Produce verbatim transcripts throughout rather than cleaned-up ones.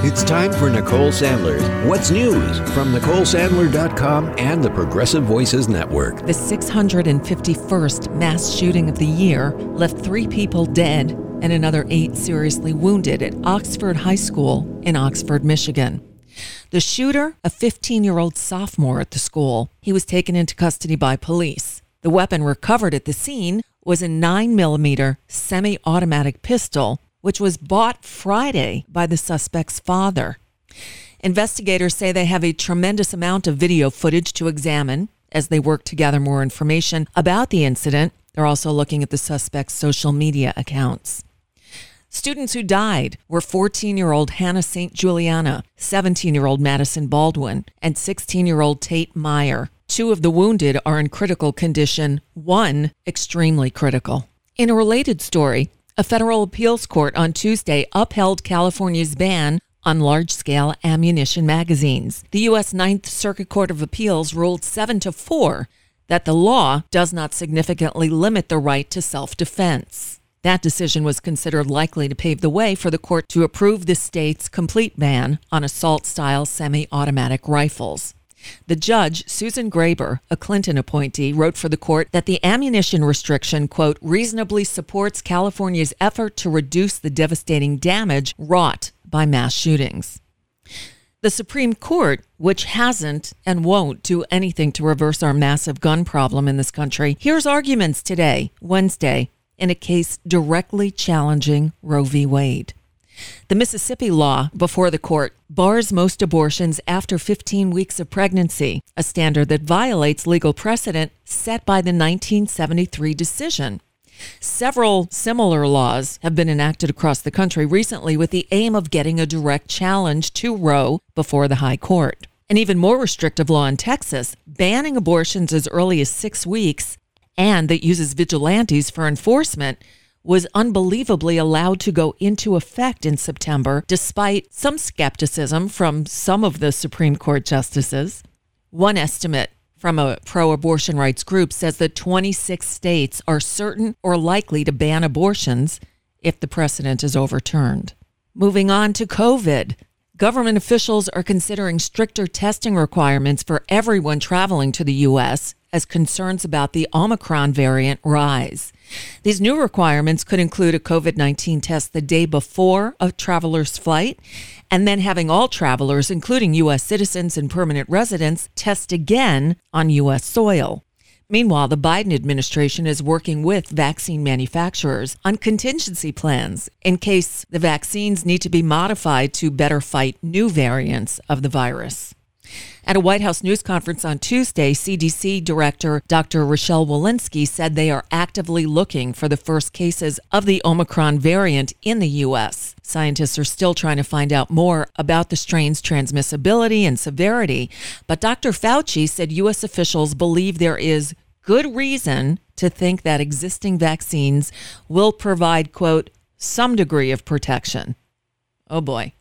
It's time for Nicole Sandler's What's News from Nicole Sandler dot com and the Progressive Voices Network. The six hundred fifty-first mass shooting of the year left three people dead and another eight seriously wounded at Oxford High School in Oxford, Michigan. The shooter, a fifteen-year-old sophomore at the school, he was taken into custody by police. The weapon recovered at the scene was a nine millimeter semi-automatic pistol, which was bought Friday by the suspect's father. Investigators say they have a tremendous amount of video footage to examine as they work to gather more information about the incident. They're also looking at the suspect's social media accounts. Students who died were fourteen-year-old Hannah Saint Juliana, seventeen-year-old Madison Baldwin, and sixteen-year-old Tate Meyer. Two of the wounded are in critical condition, one extremely critical. In a related story, a federal appeals court on Tuesday upheld California's ban on large-scale ammunition magazines. The U S Ninth Circuit Court of Appeals ruled seven to four that the law does not significantly limit the right to self-defense. That decision was considered likely to pave the way for the court to approve the state's complete ban on assault-style semi-automatic rifles. The judge, Susan Graber, a Clinton appointee, wrote for the court that the ammunition restriction, quote, reasonably supports California's effort to reduce the devastating damage wrought by mass shootings. The Supreme Court, which hasn't and won't do anything to reverse our massive gun problem in this country, hears arguments today, Wednesday, in a case directly challenging Roe v. Wade. The Mississippi law before the court bars most abortions after fifteen weeks of pregnancy, a standard that violates legal precedent set by the nineteen seventy-three decision. Several similar laws have been enacted across the country recently with the aim of getting a direct challenge to Roe before the High Court. An even more restrictive law in Texas, banning abortions as early as six weeks and that uses vigilantes for enforcement, was unbelievably allowed to go into effect in September, despite some skepticism from some of the Supreme Court justices. One estimate from a pro-abortion rights group says that twenty-six states are certain or likely to ban abortions if the precedent is overturned. Moving on to COVID. Government officials are considering stricter testing requirements for everyone traveling to the U S as concerns about the Omicron variant rise. These new requirements could include a COVID nineteen test the day before a traveler's flight, and then having all travelers, including U S citizens and permanent residents, test again on U S soil. Meanwhile, the Biden administration is working with vaccine manufacturers on contingency plans in case the vaccines need to be modified to better fight new variants of the virus. At a White House news conference on Tuesday, C D C Director Doctor Rochelle Walensky said they are actively looking for the first cases of the Omicron variant in the U S. Scientists are still trying to find out more about the strain's transmissibility and severity, but Doctor Fauci said U S officials believe there is good reason to think that existing vaccines will provide, quote, some degree of protection. Oh boy.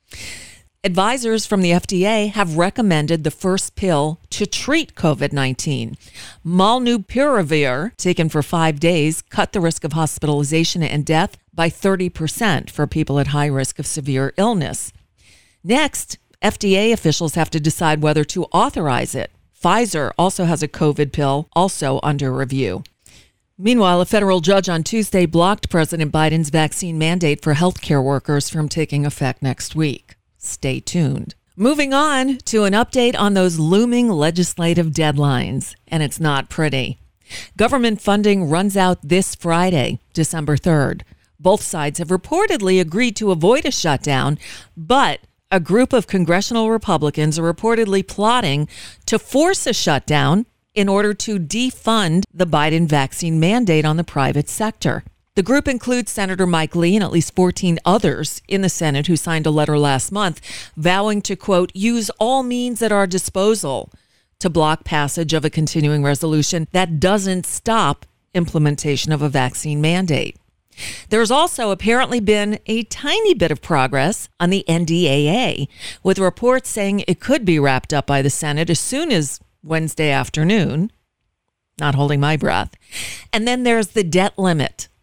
Advisors from the F D A have recommended the first pill to treat COVID nineteen. Molnupiravir, taken for five days, cut the risk of hospitalization and death by thirty percent for people at high risk of severe illness. Next, F D A officials have to decide whether to authorize it. Pfizer also has a COVID pill also under review. Meanwhile, a federal judge on Tuesday blocked President Biden's vaccine mandate for healthcare workers from taking effect next week. Stay tuned. Moving on to an update on those looming legislative deadlines, and it's not pretty. Government funding runs out this Friday, December third. Both sides have reportedly agreed to avoid a shutdown, but a group of congressional Republicans are reportedly plotting to force a shutdown in order to defund the Biden vaccine mandate on the private sector. The group includes Senator Mike Lee and at least fourteen others in the Senate who signed a letter last month vowing to, quote, use all means at our disposal to block passage of a continuing resolution that doesn't stop implementation of a vaccine mandate. There's also apparently been a tiny bit of progress on the N D A A, with reports saying it could be wrapped up by the Senate as soon as Wednesday afternoon. Not holding my breath. And then there's the debt limit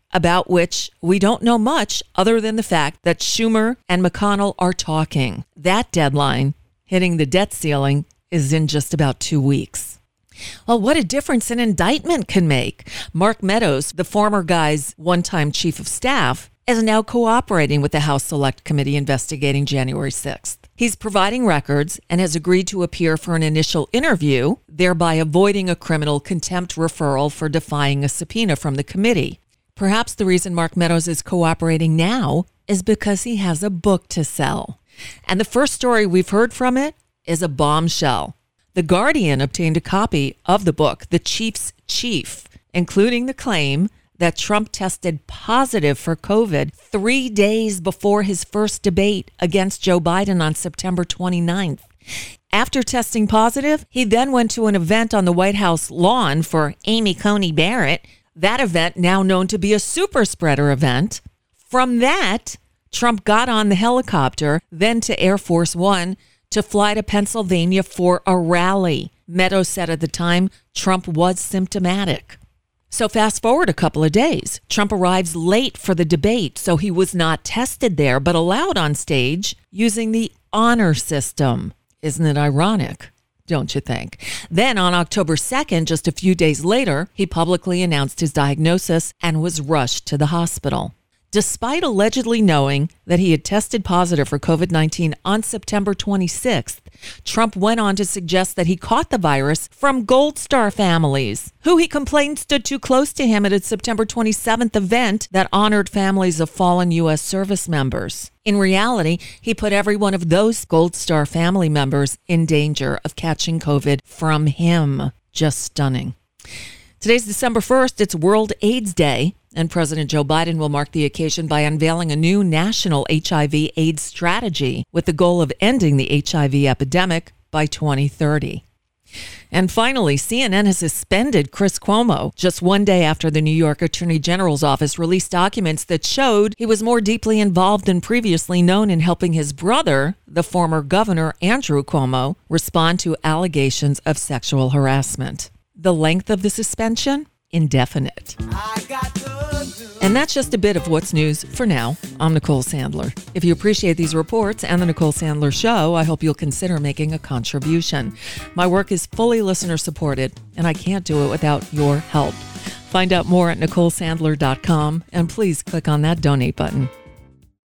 about which we don't know much other than the fact that Schumer and McConnell are talking. That deadline, hitting the debt ceiling, is in just about two weeks. Well, what a difference an indictment can make. Mark Meadows, the former guy's one-time chief of staff, is now cooperating with the House Select Committee investigating January sixth. He's providing records and has agreed to appear for an initial interview, thereby avoiding a criminal contempt referral for defying a subpoena from the committee. Perhaps the reason Mark Meadows is cooperating now is because he has a book to sell. And the first story we've heard from it is a bombshell. The Guardian obtained a copy of the book, The Chief's Chief, including the claim that Trump tested positive for COVID three days before his first debate against Joe Biden on September twenty-ninth. After testing positive, he then went to an event on the White House lawn for Amy Coney Barrett, that event now known to be a super spreader event. From that, Trump got on the helicopter, then to Air Force One, to fly to Pennsylvania for a rally. Meadows said at the time Trump was symptomatic. So fast forward a couple of days. Trump arrives late for the debate, so he was not tested there, but allowed on stage using the honor system. Isn't it ironic? Don't you think? Then on October second, just a few days later, he publicly announced his diagnosis and was rushed to the hospital. Despite allegedly knowing that he had tested positive for COVID nineteen on September twenty-sixth, Trump went on to suggest that he caught the virus from Gold Star families, who he complained stood too close to him at a September twenty-seventh event that honored families of fallen U S service members. In reality, he put every one of those Gold Star family members in danger of catching COVID from him. Just stunning. Today's December first. It's World AIDS Day. And President Joe Biden will mark the occasion by unveiling a new national H I V AIDS strategy with the goal of ending the H I V epidemic by twenty thirty. And finally, C N N has suspended Chris Cuomo just one day after the New York Attorney General's office released documents that showed he was more deeply involved than previously known in helping his brother, the former governor Andrew Cuomo, respond to allegations of sexual harassment. The length of the suspension? Indefinite. I got And that's just a bit of what's news for now. I'm Nicole Sandler. If you appreciate these reports and the Nicole Sandler Show, I hope you'll consider making a contribution. My work is fully listener supported, and I can't do it without your help. Find out more at nicole sandler dot com, and please click on that donate button.